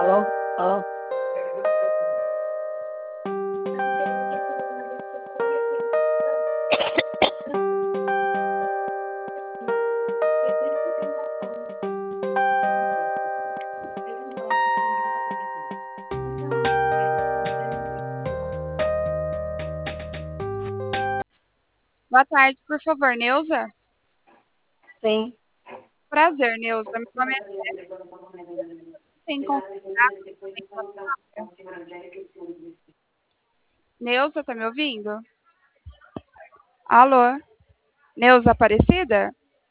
Alô? Alô? Boa tarde, por favor, Neuza. Sim. Prazer, Neuza. Meu nome é Sem Confirmar. Neuza, tá me ouvindo? Alô? Neuza Aparecida?